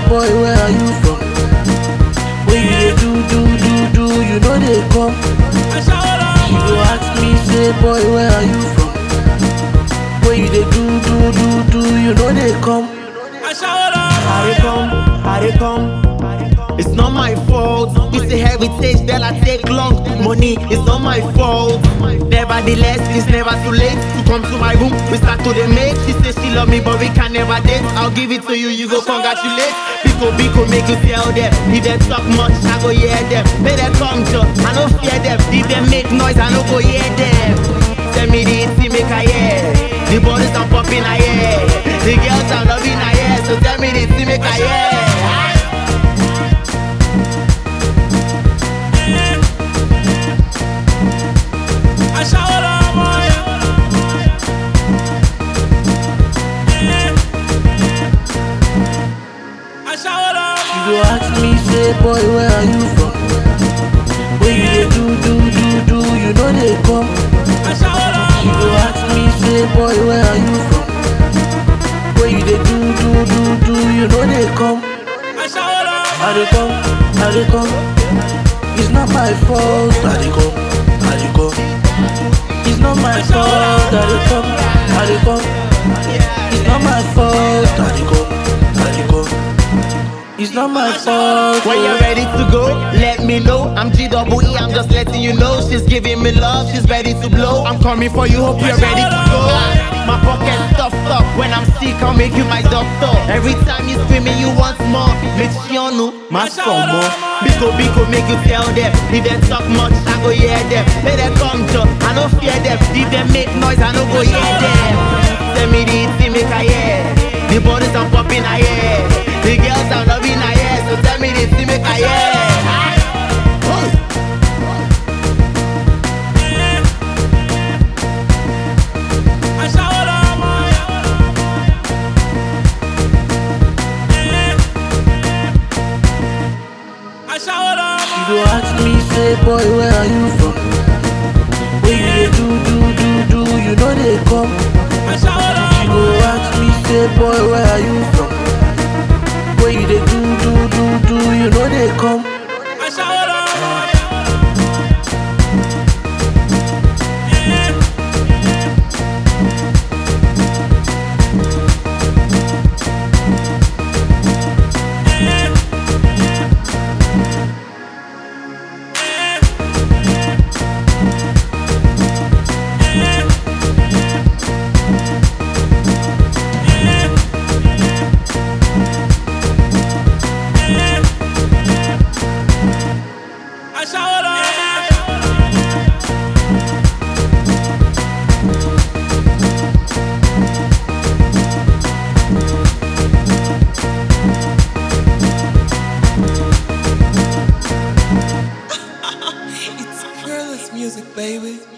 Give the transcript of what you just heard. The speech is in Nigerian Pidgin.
boy, where are you from? When you dey do, you know they come. She go ask me, say boy, where are you from? When you dey do, you know they come. I dey come. It's not my fault. It's a heritage that I take long. Money is not my fault. Nevertheless, it's never too late to come to my room. We start to the mate. She says she love me, but we can never date. I'll give it to you, you go congratulate. Biko, make you tell them. If they talk much, I go hear them. May they come to, I don't fear them. If they make noise, I don't go hear them. Tell me the tea make I hear. The bodies are popping I hear. The girls are loving I hear. So tell me the tea make I hear. She go ask me, say boy, where are you from? When you dey do, you know they come. She go ask me, say boy, where are you from? When you dey do, you know they come. I dey come. It's not my fault. I dey come. It's not my fault. I dey come. It's not my fault. I dey come. It's not my fault. When you're ready to go, let me know. I'm G-double-E, I'm just letting you know. She's giving me love, she's ready to blow. I'm coming for you, hope you're ready to go. My pocket stuffed up. When I'm sick, I'll make you my doctor. Every time you screaming, you want more. Mechionu, my more. Biko, make you tell them. If they talk much, I go hear them. Let them come to, I don't fear them. If they make noise, I don't go hear them. Tell me the tea make I hear. The bodies are popping I hear. The girls are loving I hear. So tell me the tea make I hear. She go ask me, say boy, where are you from? When you dey do, you know they come. She go ask me, say boy, where are you from? When you dey do, you know they come. It's Fearless music, baby.